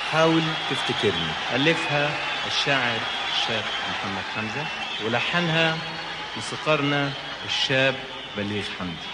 حاول تفتكرني. ألفها الشاعر الشيخ محمد حمزة، ولحنها موسيقارنا الشاب بليغ حمدي.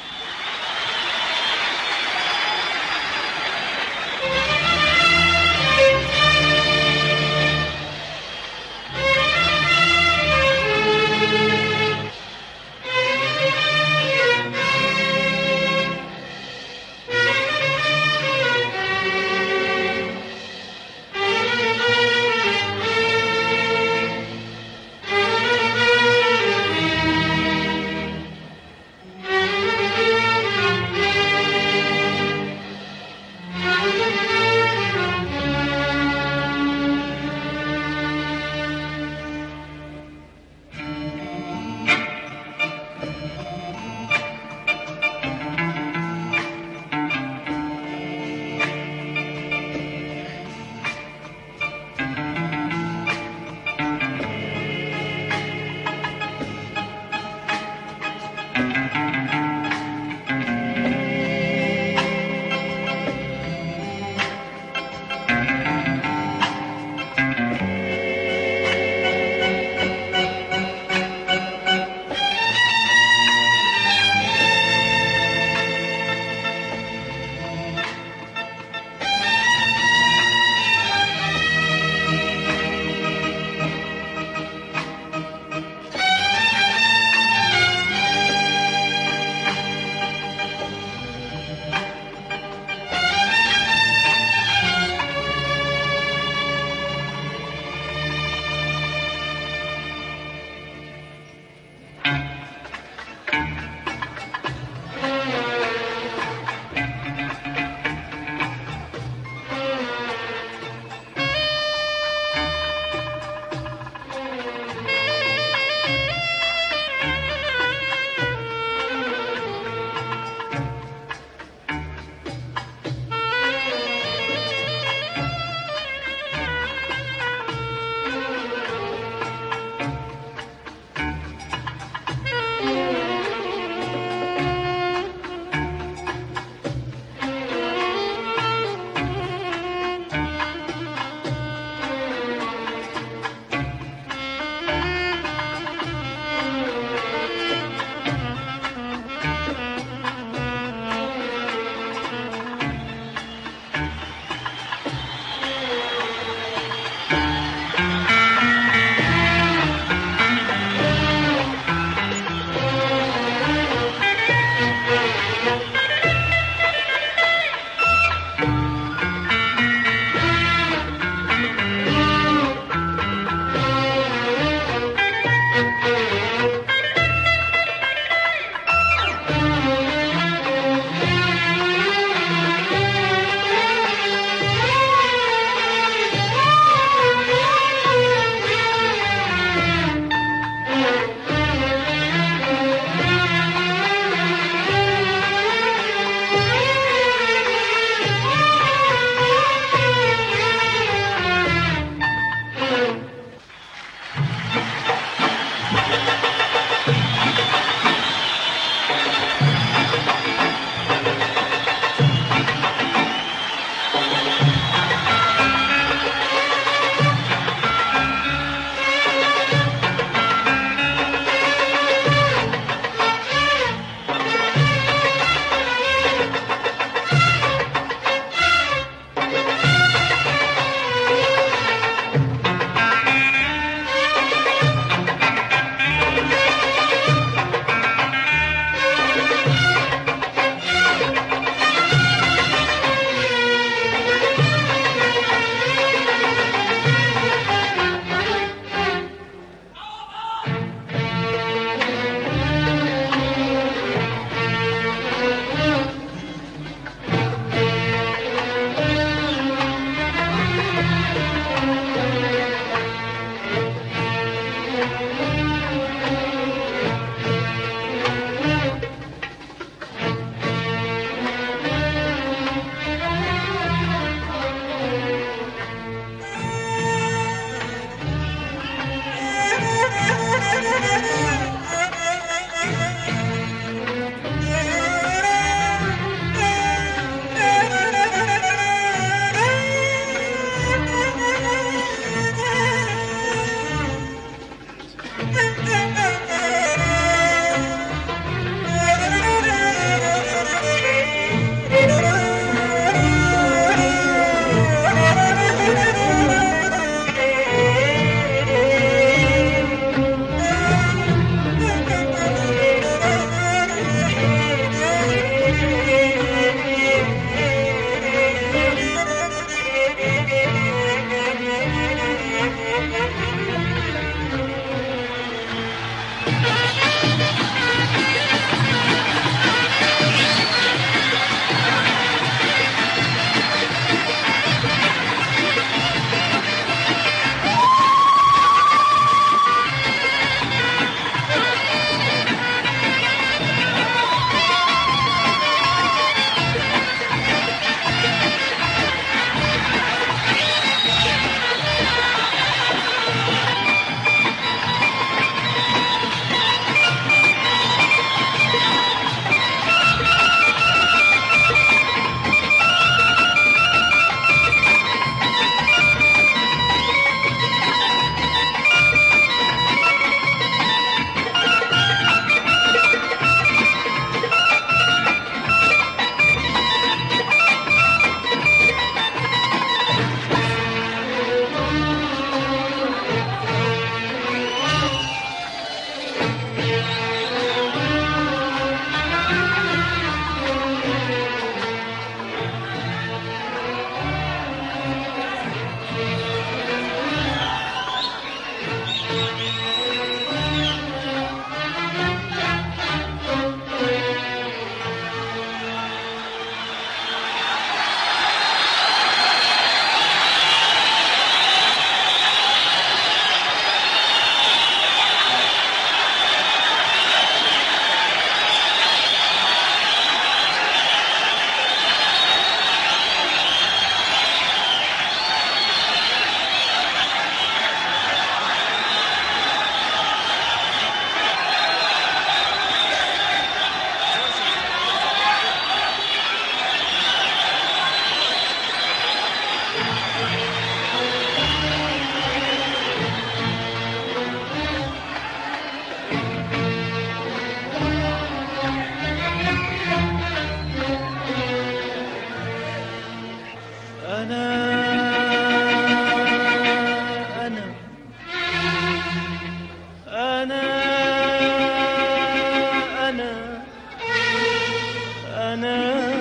أنا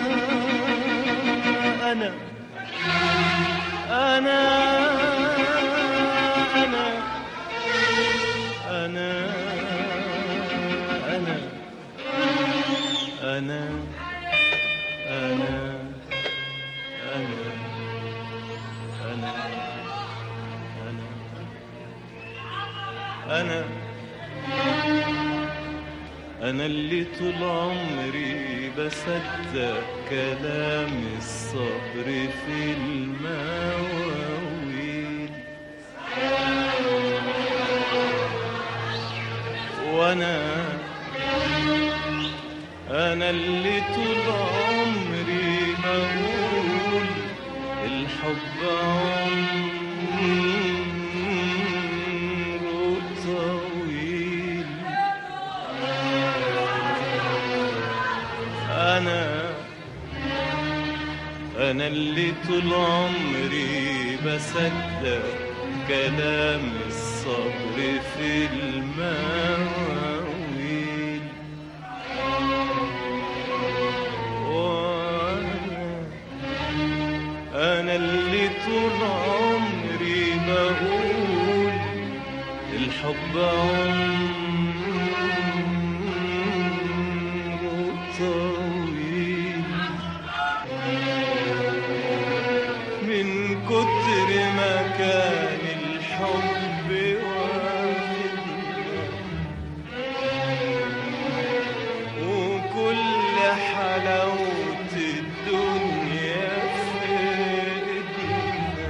أنا أنا أنا أنا أنا أنا أنا أنا أنا أنا أنا اللي طول عمري بصدق كلام الصبر في المواويل، وأنا اللي طول عمري بقول الحب عمره طويل. أنا اللي طول عمري بصدق كلام الصبر في المواويل، أنا اللي طول عمري بقول الحب عمره طويل. من كتر ما كان الحب واخدنا وكل حلاوة الدنيا في ايدنا،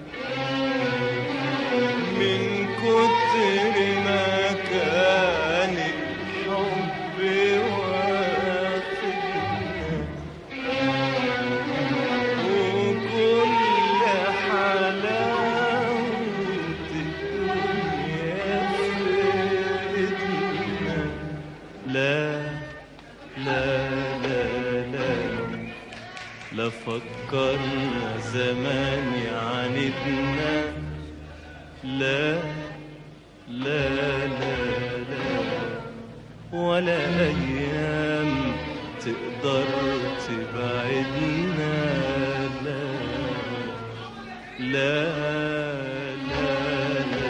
من كتر ما كان الحب واخدنا وكل حلاوة الدنيا في ايدنا. لا لا لا لا لا فكرنا زمان يعاندنا، لا لا لا لا ولا أيام تقدر تبعدنا، لا لا لا لا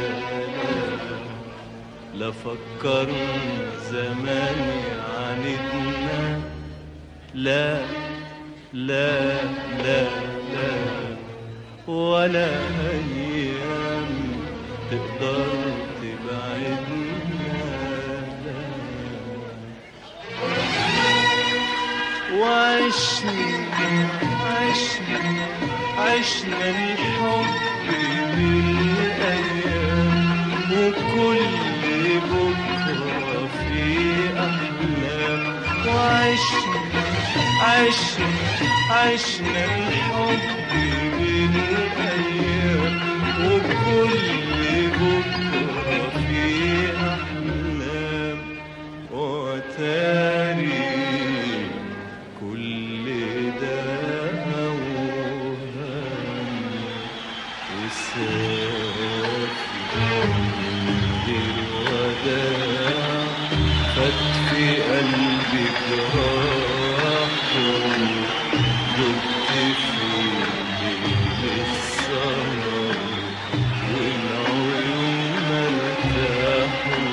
لا فكرنا زمان يعاندنا، لا لا لا لا ولا أيام تقدر تبعدنا، لا. وعشنا الحب بالأيام وكل بكرة في أحلام، وعشنا الحب بالأيام وكل بكرة في أحلام، وتاري كل ده أوهام وسافر غير وداع، فات في قلبي جراح دقت في ليل السهر والعيون مرتاحوا.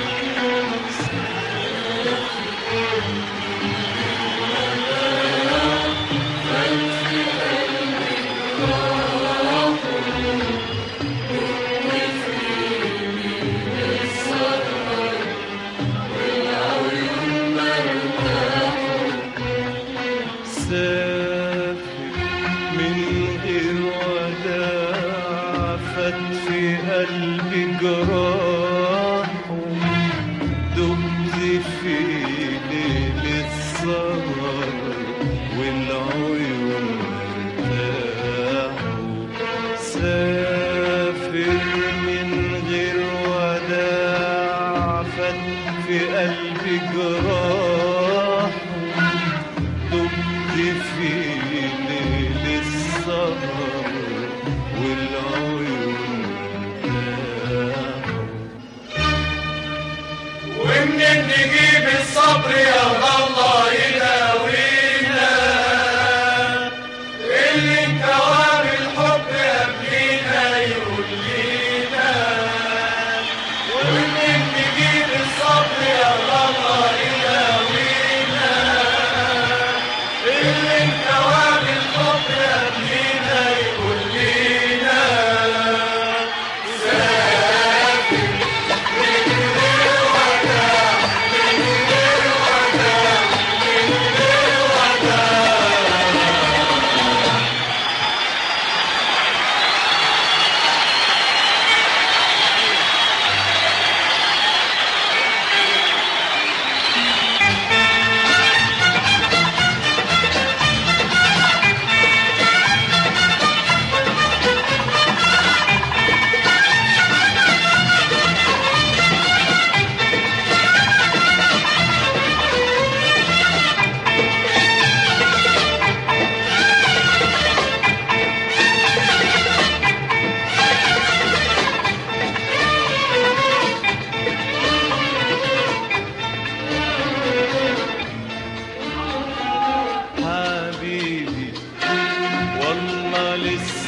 قلبي جراح دقت في ليل السهر والعيون مرتاحوا، سافر من غير وداع فات في قلبي جراح دقت في ليل السهر والعيون. ومنين نجيب الصبر يا الله يداوينا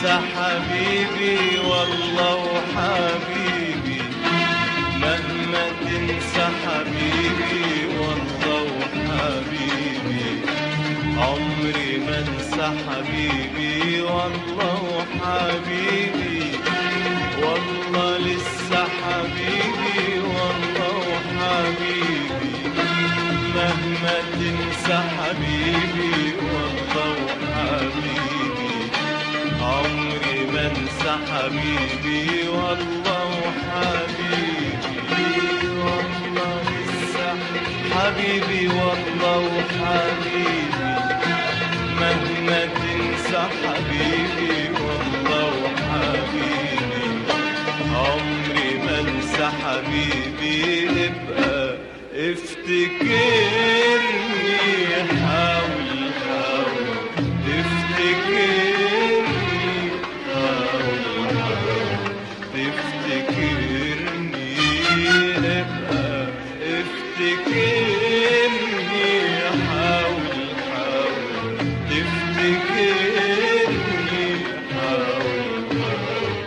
تنسى حبيبي والله وحبيبي، مهما تنسى حبيبي والله وحبيبي، عمري ما انسى حبيبي والله وحبيبي، والله لسه حبيبي والله وحبيبي، مهما تنسى حبيبي والله وحبيبي، عمري ما انسى حبيبي والله وحبيبي، والله لسه حبيبي والله وحبيبي، مهما تنسى حبيبي والله وحبيبي، عمري ما انسى حبيبي، ابقى افتكرني، حاول حاول تفتكرني، حاول حاول تفتكرني، ابقى افتكرني، حاول حاول تفتكرني، حاول حاول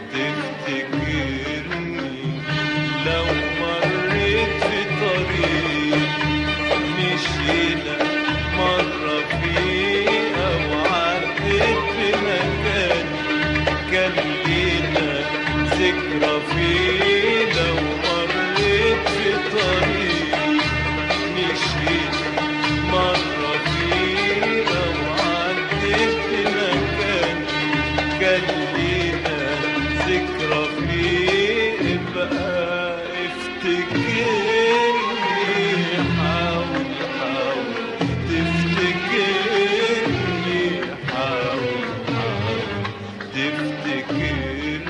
تفتكرني، لو مريت في طريق مشينا مرة فيه أو عديت بمكان كان لينا ذكرى فيه، لو مريت في طريق مشينا مرة فيه أو عديت بمكان كان لينا ذكرى فيه، ابقى افتكرني، حاول حاول تفتكرني، حاول حاول تفتكرني،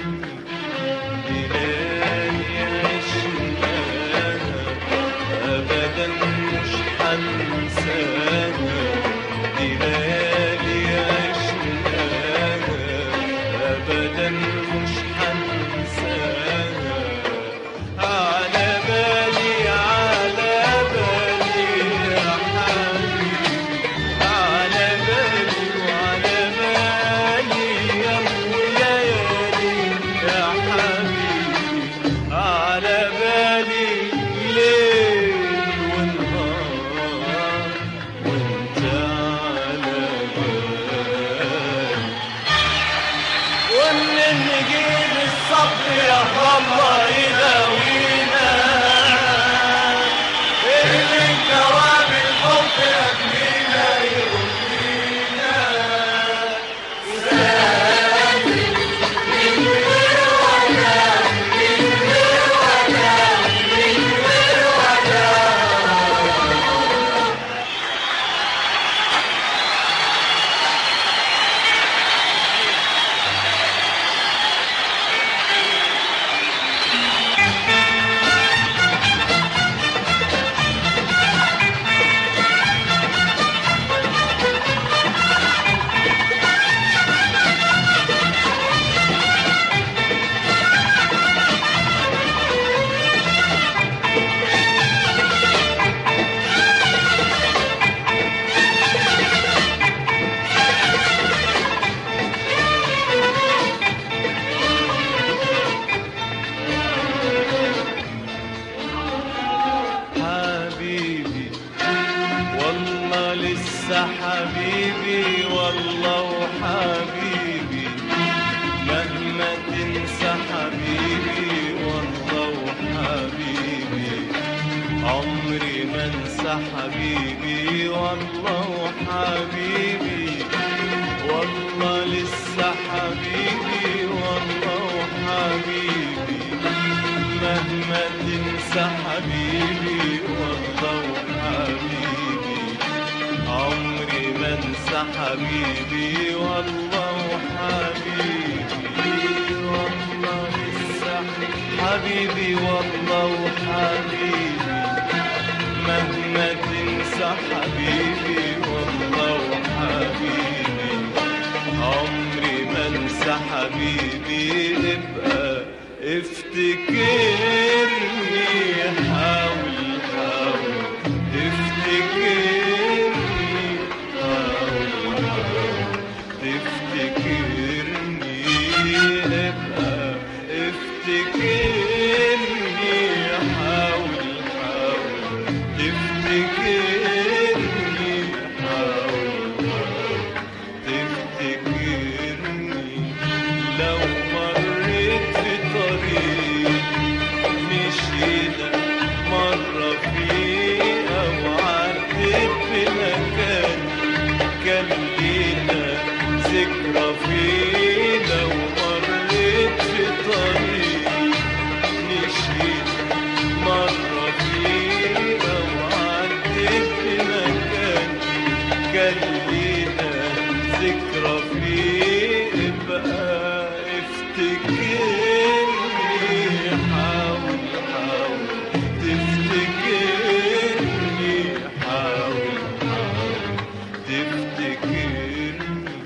ليالي عشناها أبدا مش هنساها، ليالي عشناها أبدا مش هنساها، على بالي على بالي يا حبيبي، على بالي وعلى بالي يا ليالي يا حبيبي، على بالي ليل ونهار وانت على بالي، ومنين نجيب الصبر يا الله يداوينا، اللي جواب الحب يكفينا يرضينا، حبيبي والله لسه حبيبي والله وحبيبي، مهما تنسى حبيبي والله وحبيبي، عمري ما انسى حبيبي والله وحبيبي، والله لسه حبيبي والله وحبيبي، مهما تنسى حبيبي والله وحبيبي، عمري ما انسى حبيبي والله وحبيبي، والله لسه حبيبي والله وحبيبي، مهما تنسى حبيبي والله وحبيبي، عمري ما انسى حبيبي، ابقى افتكرني، حاول حاول تفتكرني، حاول حاول تفتكرني، كان لينا ذكرى فينا ومريت في طريق مشيت مرة فينا وعديت في مكان كان لينا ذكرى فيه بقى افتكرني حاول حاول تفتكرني حاول حاول تفتكرني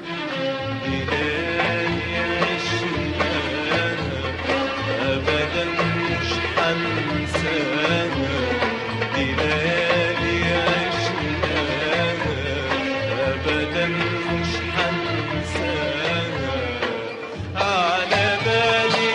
ليالي عشناها أبدا مش هنساها دي ليالي عشناها أبدا مش هنساها على بالي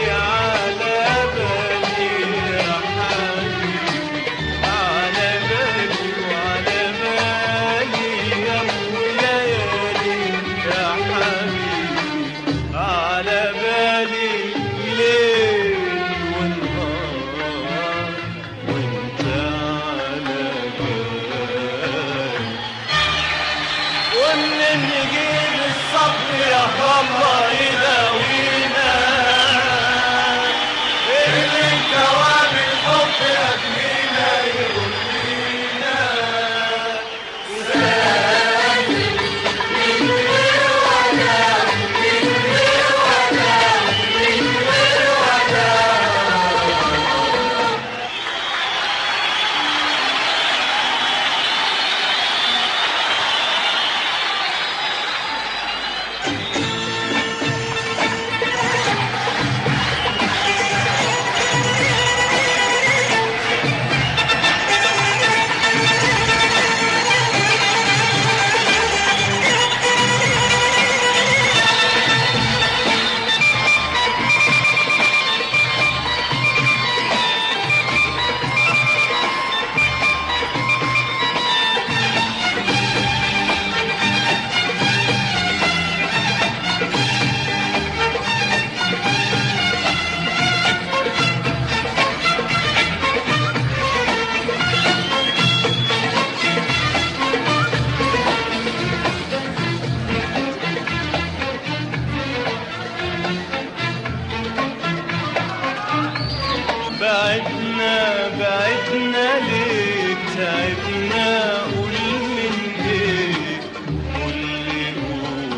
يا حبيبي على بالي وعلى بالي يا وليالي يا حبيبي على بالي ليل ونهار وانت على بالي ومنين نجيب الصبر يا الله يداوينا اللي انكوى بالحب يبنينا يغنينا بعدنا ليه تعبنا قول من ايه قول لي قول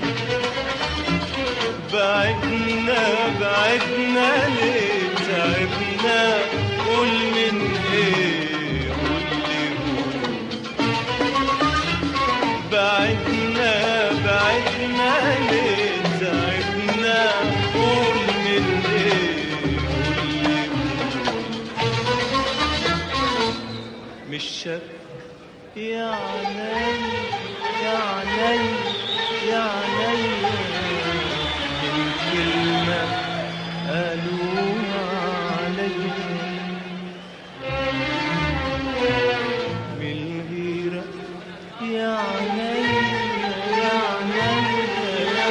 بعدنا ليه تعبنا قول من ايه قول لي قول بعدنا ليه تعبنا قول من ايه قول لي مش شك يا عيني يا عيني يا عيني من كلمة قالوها عليا من الغيرة يا عيني يا عيني يا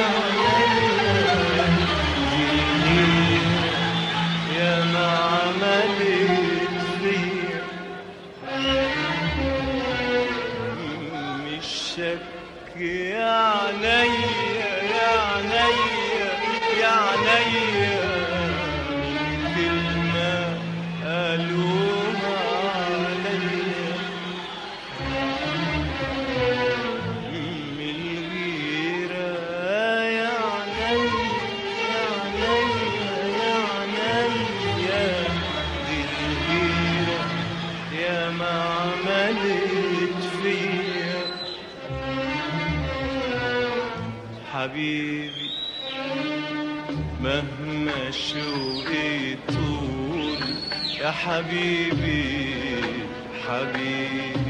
عيني يا ما عملت فيا مش شك يا عينيا يا عينيا يا عينيا من كلمة قالوها عليا من الغيرة يا عينيا يا عينيا يا عينيا دي الغيرة يا ما عملت فيا حبيبي مهما شوقي طول يا حبيبي حبيبي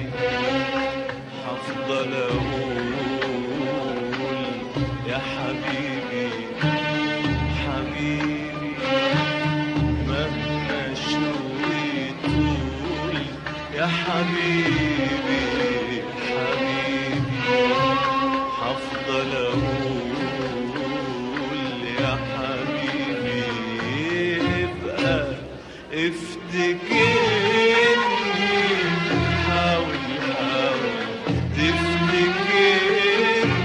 هفضل اقول يا حبيبي حبيبي مهما شوقي طول يا حبيبي حبيبي هفضل اقول يا حبيبي ابقى افتكرني حاول حاول تفتكرني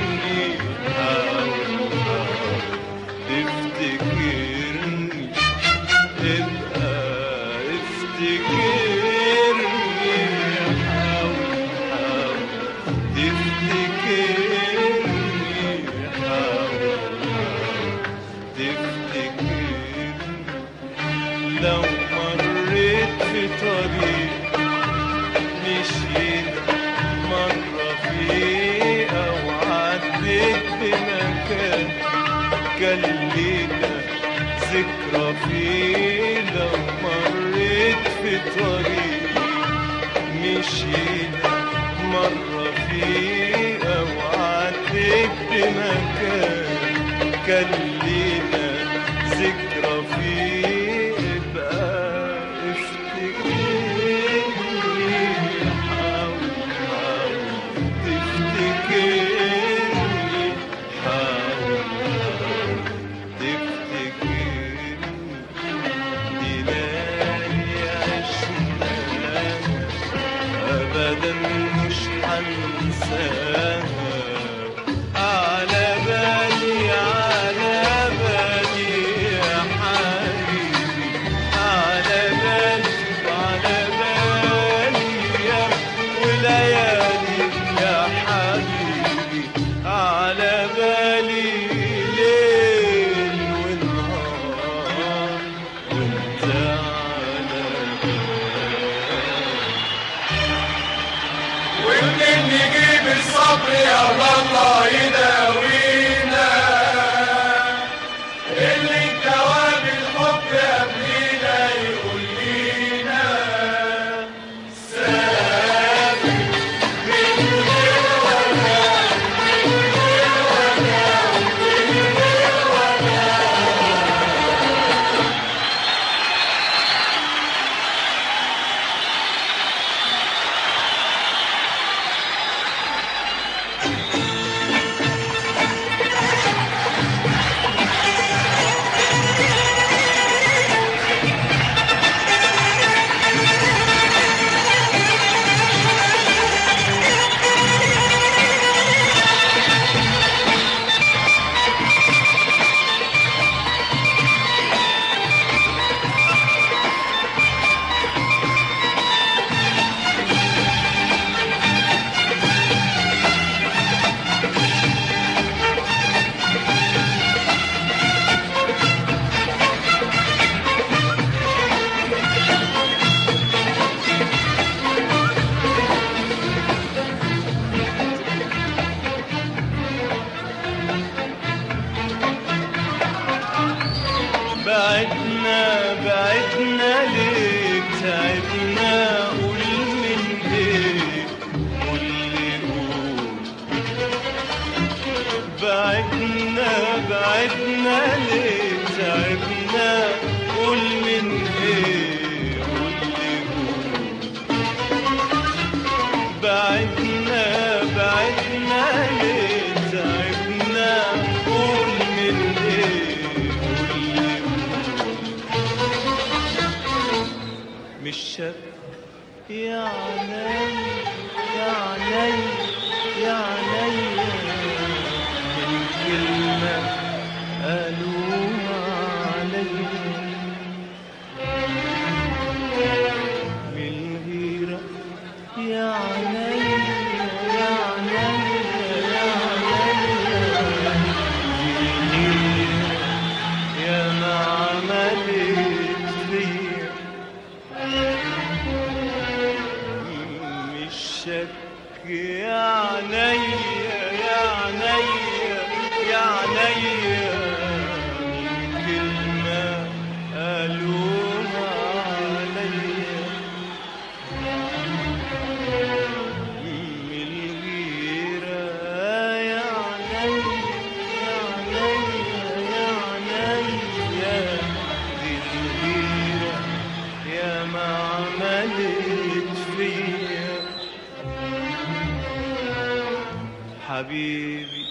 ذكرى فيه لو مريت في طريقي مشينا مرة فيه أو عديت بمكان كان لينا ذكرى فيه ابقى افتكرني حاول حاول تفتكرني حاول حاول تفتكرني دي ليالي عشناها أبدا مش هنساها على بالي على بالي يا حبيبي على بالي على بالي يا وليالي يا حبيبي على بالي ليل ونهار وانت على بالي ومنين نجيب الصبر يا الله يداوينا اللي جواب الحب قبلينا يقول لينا سافر من غير وجع من غير وجع من غير وجع. بعدنا بعدنا ليه تعبنا قول من ايه قول لي قول بعدنا بعدنا ليه تعبنا قول من ايه قول لي قول بعدنا بعدنا ليه تعبنا قول من ايه قول لي مش شك يا عيني يا عيني يا عيني من كلمة قالوها عليا من الغيرة يا عيني يا عيني يا عيني يا ما عملت فيا مش شك يا عينيا يا عينيا يا عينيا من كلمة قالوها عليا من الغيرة يا عينيا يا عينيا يا عينيا دي الغيرة يا ما عملت فيا حبيبي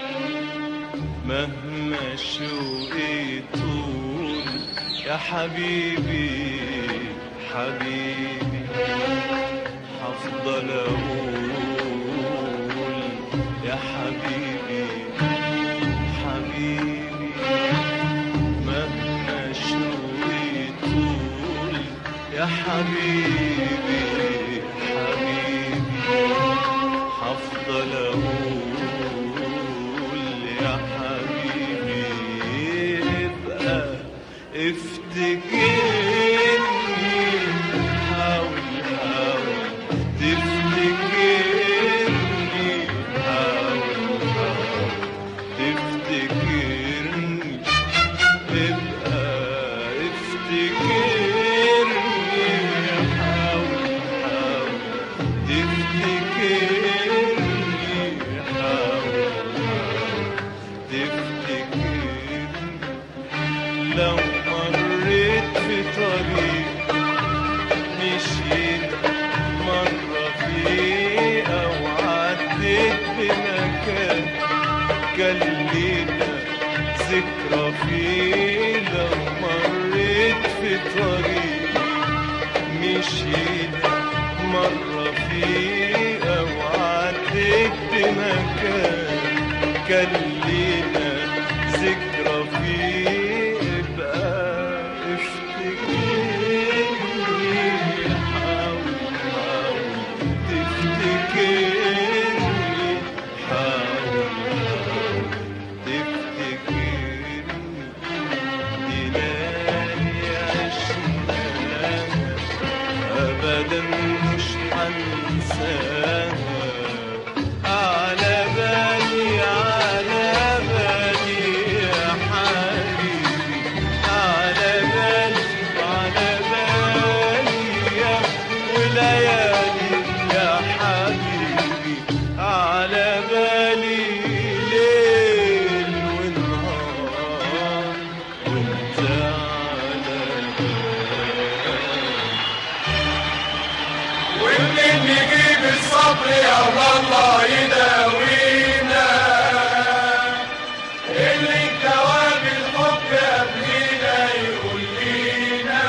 مهما شوقي طول يا حبيبي حبيبي هفضل اقول يا حبيبي حبيبي مهما شوقي طول يا حبيبي حبيبي هفضل اقول يا حبيبي ابقى افتكرني حاول حاول تفتكرني حاول حاول تفتكرني ابقى كان لينا ذكرى فيه لو مريت في طريق مشينا مرة فيه أو عديت بمكان كان لينا ذكرى فيه ابقى افتكرني حاول تفتكرني حاول تفتكرني دي ليالي عشناها أبدا مش هنساها على بالي يا حبيبي على بالي يا وليالي يا حبيبي على بالي ليل ونهار وانت على بالي ومنين نجيب الصبر يا الله يداوينا اللي جواب الحب قبلينا يقول لينا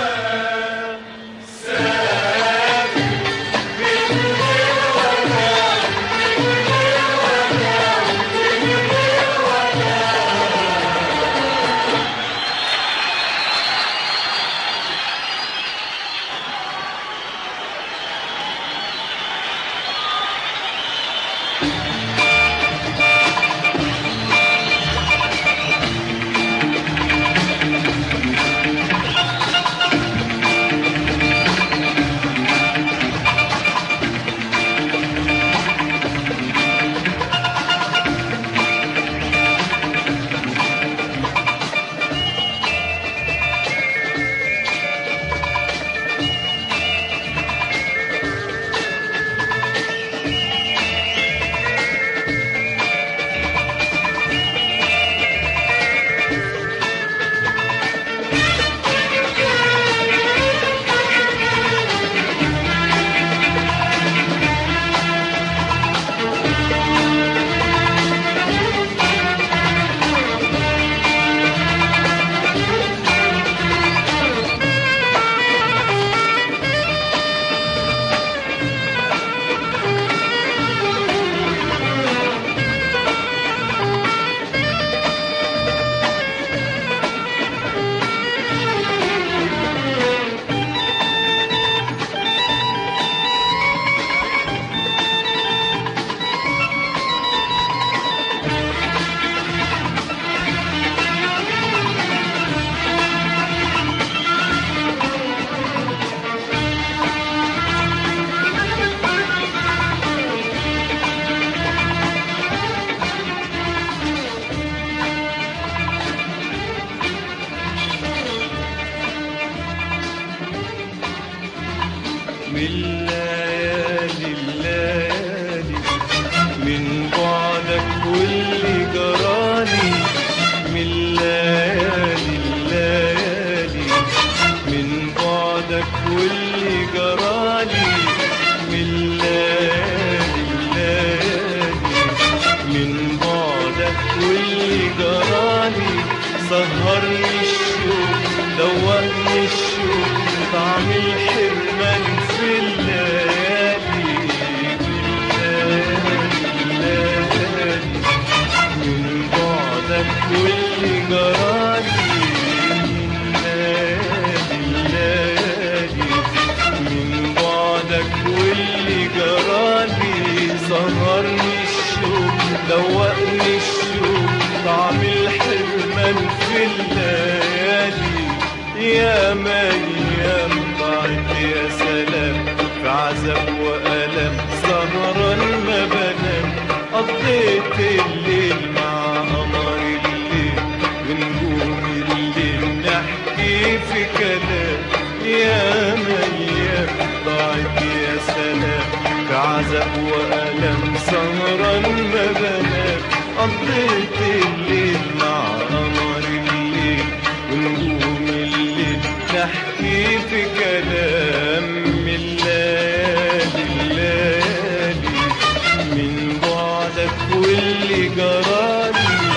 سافر من غير وجع من الليالي من بعدك واللي جرالي من الليالي من بعدك واللي جرالي من الليالي من بعدك واللي جرالي سهرني الشوق دوقني الشوق طعم الحرمان في الليالي من بعدك واللي جرالي من بعدك واللي جرالي سهرني الشوق دوقني الشوق طعم الحرمان في الليالي يا ايام ضاعت يا سلام في عذاب والم سهران ما بنام قضيت الليل مع قمر الليل ونجوم الليل نحكي في كلام يا ايام ضاعت يا سلام في عذاب والم سهران ما بنام قضيت الليل مع قمر الليل ونجوم الليل نحكي في كلام من الليالي من بعدك واللي جرالي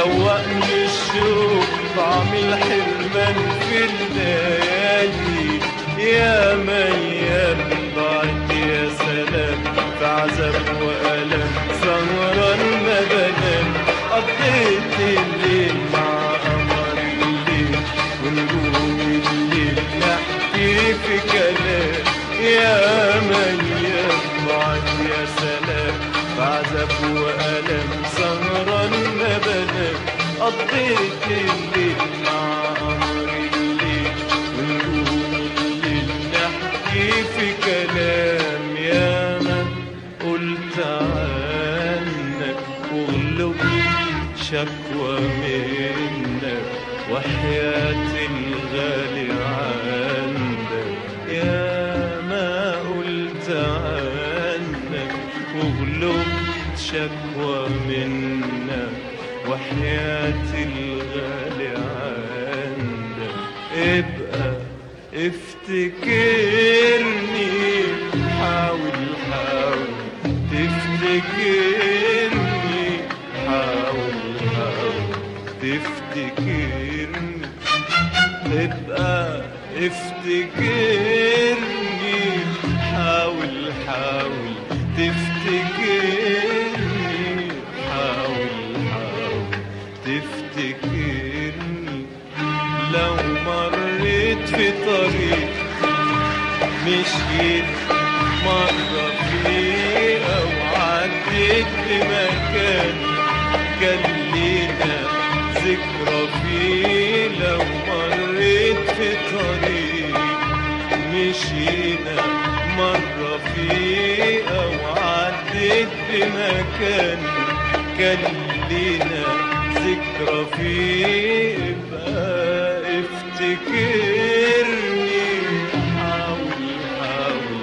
دوقني الشوق طعم الحرمان في الليالي. يا ميام ضاعت يا سلام في عذاب وألم سهران ما بنام. قضيت الليل مع قمر الليل ونجوم الليل نحكي في كلام. يا ميام ضاعت يا سلام في عذاب وألم سهران ما بنام. قضيت الليل مع قمر الليل ونجوم الليل نحكي في كلام. يا ما قلت عنك واغلب شكوى منك وحياة الغالي عندك. يا ما قلت عنك واغلب شكوى منك وحياة الغالي عندك. ابقى افتكرني حاول حاول تفتكرني حاول حاول تفتكرني. ابقى افتكرني حاول حاول تفتكرني حاول حاول تفتكرني. لو مريت في طريق مشيت مرة فيه أو عديت لمكان كان لينا ذكرى فيه. لو مريت في طريق مشينا مرة فيه أو عديت لمكان كان لينا ذكرى فيه. ابقى افتكرني حاول حاول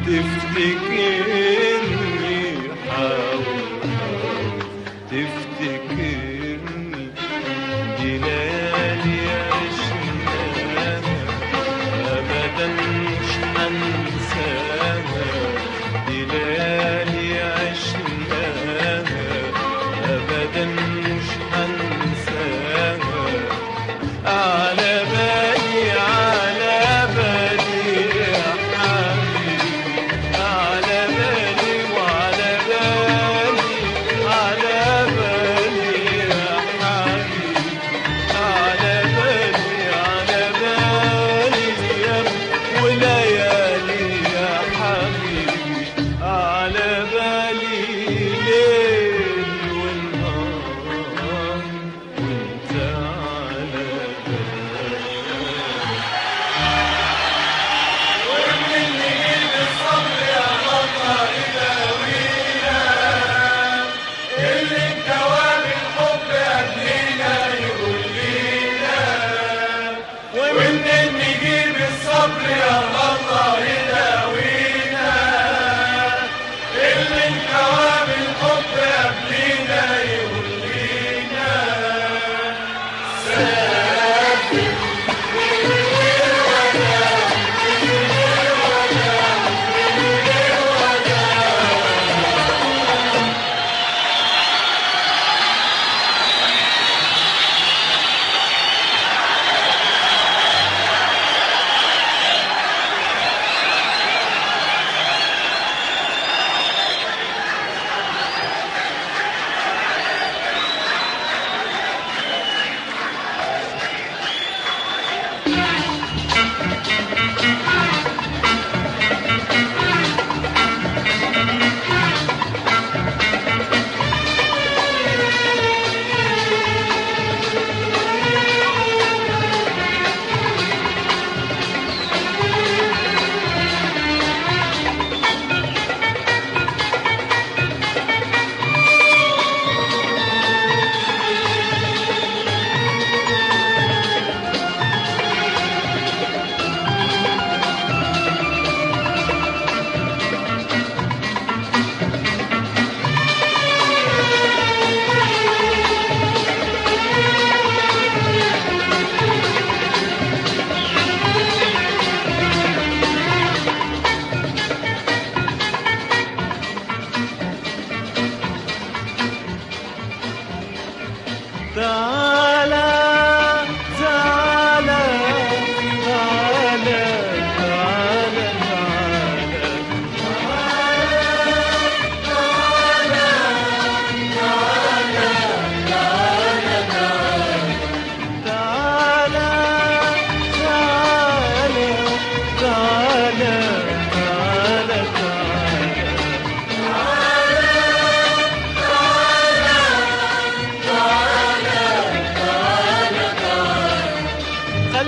تفتكرني حاول حاول تفتكرني. دي ليالي عشناها أبدا مش هنساها. دي ليالي عشناها أبدا مش هنساها. على بالي على بالي يا حبيبي على بالي وعلى بالي على بالي يا حبيبي على بالي يا وليالي يا حبيبي على بالي ليل ونهار وانت على ومن نجيب الصبر يا الله يداوينا اللي انكوى بالحب قبلينا يقول لينا. ومن نجيب الصبر يا الله يداوينا اللي انكوى بالحب قبلينا يقول لينا.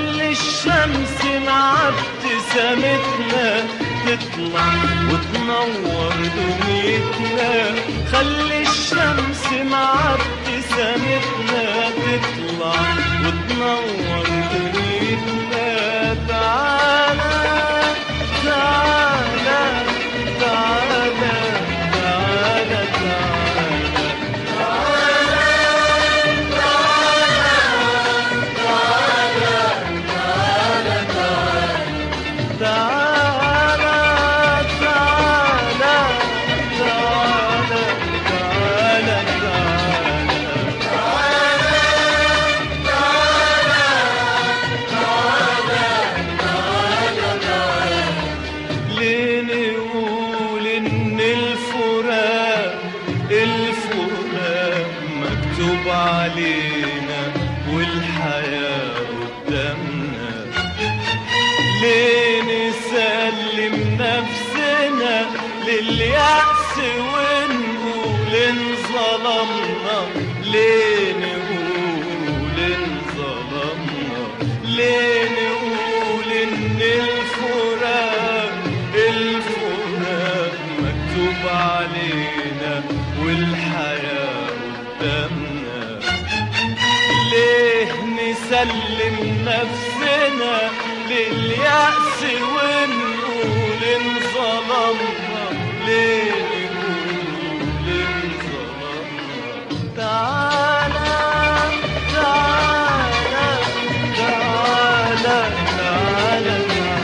خلي الشمس مع ابتسامتنا تطلع وتنور دنيتنا. خلي الشمس مع ابتسامتنا تطلع وتنور دنيتنا. تعالى تعالى تعالى تعالى علينا والحياة قدامنا. ليه نسلم نفسنا لليأس ونقول انظلمنا؟ ليه نقول انظلمنا؟ ليه نقول ان الفراق مكتوب علينا والحياة قدامنا؟ ليه نسلم نفسنا لليأس ونقول انظلمنا؟ ليه نقول انظلمنا؟ تعالى تعالى تعالى تعالى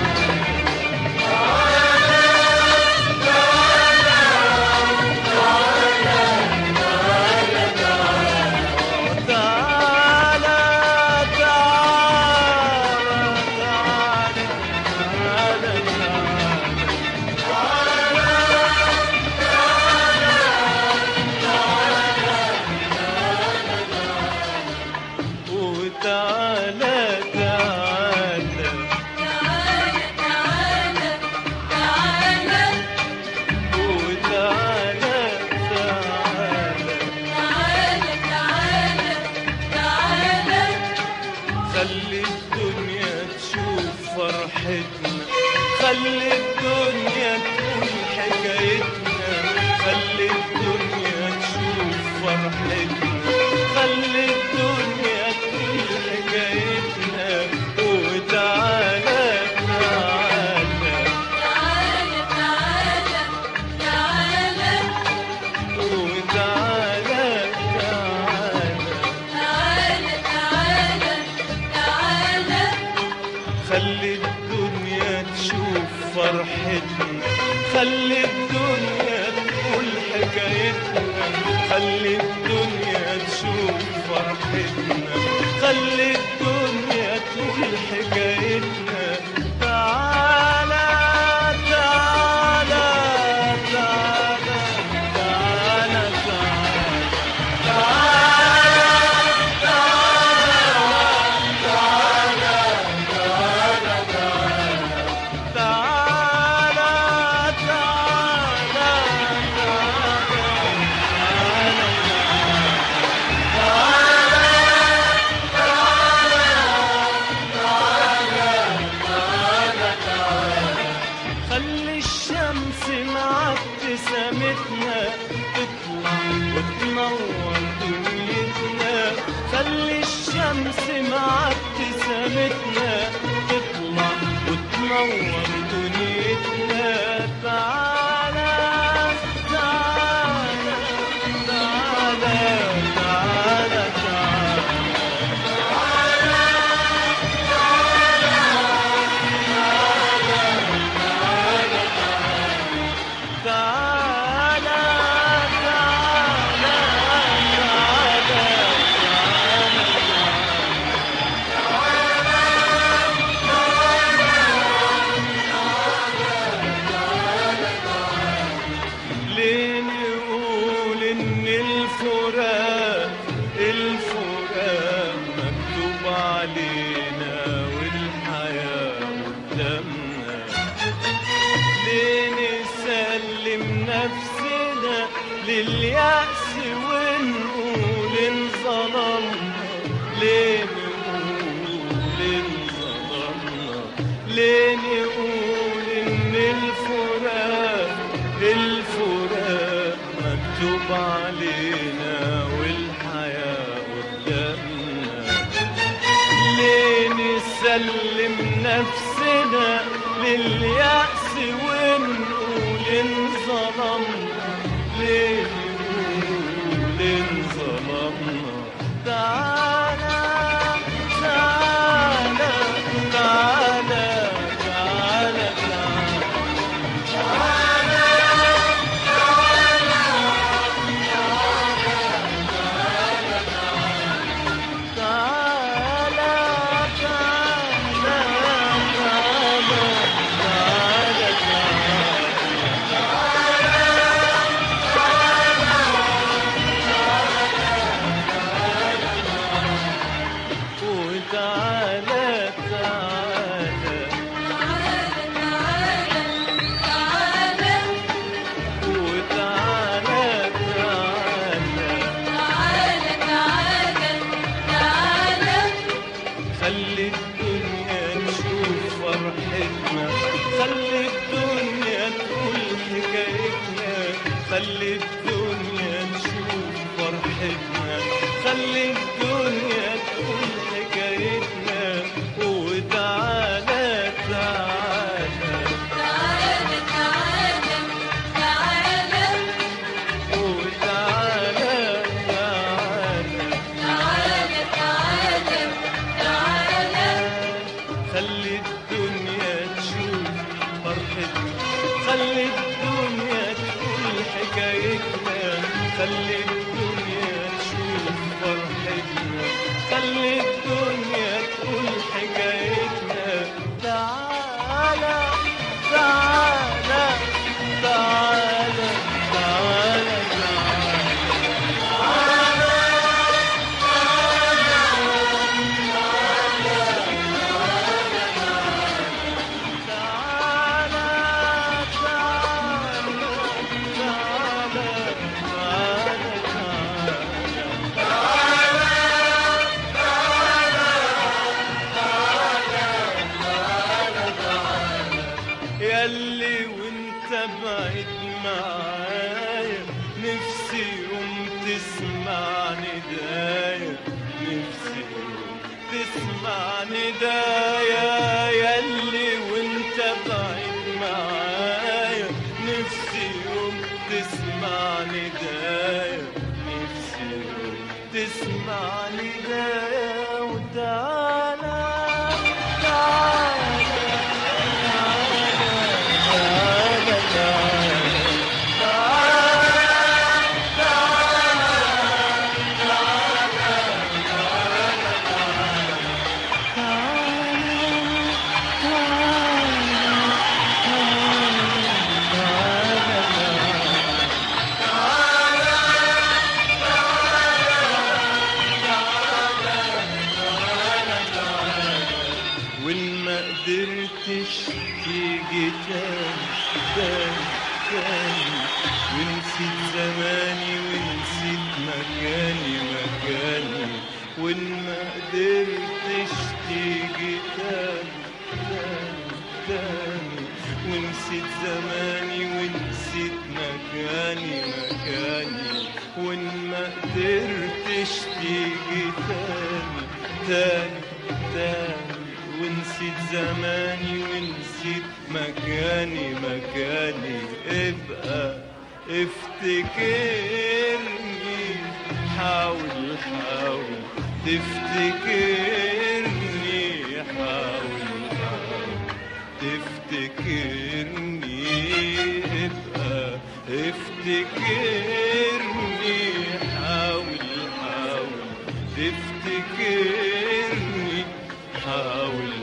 خلي الدنيا تقول حكايتنا. خلي الدنيا تشوف فرحتنا. خلي الدنيا تقول حكايتنا. وتعالى تعالى تعالى تعالى وتعالى تعالى تعالى تعالى خلي الدنيا تشوف فرحتنا. خلي الدنيا تقول حكايتنا. خلي الدنيا تشوف فرحتنا. خلي الدنيا تقول حكايتنا. تعالى تعالى تعالى تعالى تعالى ابتسامتنا تطلع وتنور دنيتنا. خلي الشمس مع ابتسامتنا تطلع وتنور دنيتنا. تعالى تعالى تعالى تعالى ليه نقول إن الفراق مكتوب علينا والحياة قدامنا؟ ليه نسلم نفسنا لليأس ونقول انظلمنا؟ ليه نقول انظلمنا؟ تعالى تعالى تعالى تعالى خلي الدنيا تشوف فرحتنا، خلي الدنيا تقول حكايتنا، خلي الدنيا تشوف فرحتنا، خلي الدنيا تقول حكايتنا. وتعالى تعالى تعالى تعالى تعالى وتعالى تعالى تعالى تعالى تعالى خلي الدنيا تشوف فرحتنا، خلي الدنيا تقول حكايتنا، خلي الدنيا تشوف فرحتنا، خلي الدنيا تقول حكايتنا. تعالى تعالى تعالى تعالى ياللي وانت بعيد معايا نفسي يوم تسمع ندايا، نفسي يوم تسمع ندايا. ياللي وانت بعيد معايا نفسي يوم تسمع ندايا، نفسي يوم تسمع ندايا. وتعالى تعالى وإن ما قدرتش تيجي تاني ونسيت زماني ونسيت مكاني وإن ما قدرتش تيجي تاني ونسيت زماني ونسيت مكاني وإن ما قدرتش تيجي تاني ونسيت زماني ونسيت مكاني ابقى افتكرني، حاول تفتكرني، حاول تفتكرني، ابقى افتكرني، حاول تفتكرني، حاول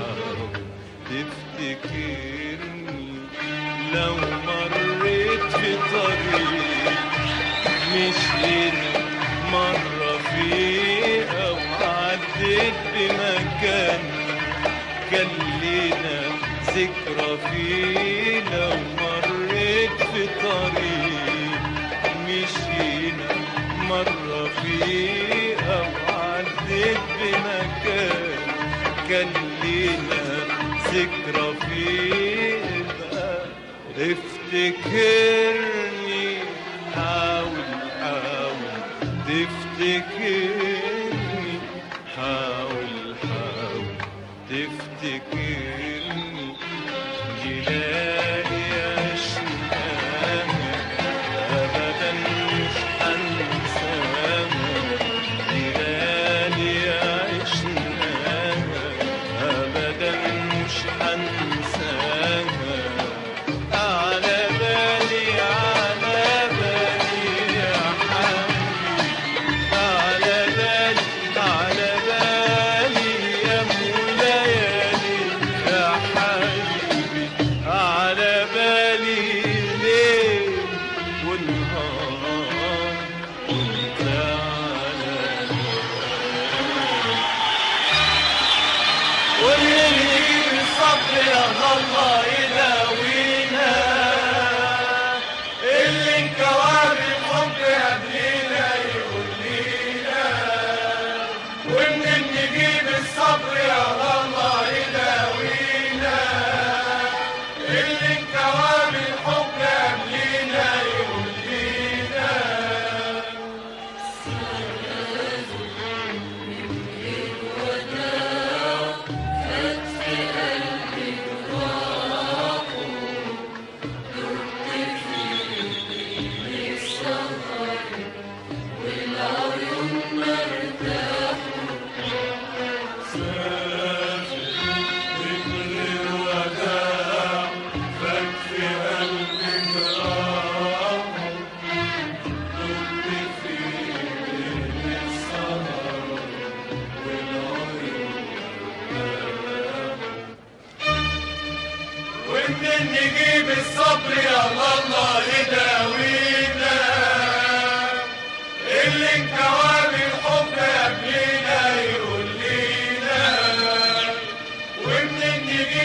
تفتكرني. لو مريت في طريق مشينا مرة فيه أو عديت بمكان كان لينا ذكرى فيه، لو مريت في طريق مشينا مرة فيه أو عديت بمكان كان لينا ذكرى فيها افتكرني، حاول حاول تفتكرني، حاول حاول تفتكرني، جلالي عشناها أبدا مش هنساها، جلالي عشناها أبدا مش هنساها، على بالي على بالي يا حبيبي، على بالي على بالي يا ليالي يا حبيبي، على بالي ليل ونهار وانت على بالي. واللي يجيب الصبر يا الله يداوينا، اللي انكوى بالحب قبلينا يقول لينا، ومنين نجيب الصبر يا الله يداوينا، اللي انكوى بالحب قبلينا يقول لينا. ومنين نجيب الصبر يا الله يداوينا، اللي انكوى بالحب قبلينا يقول لينا، ومنين نجيب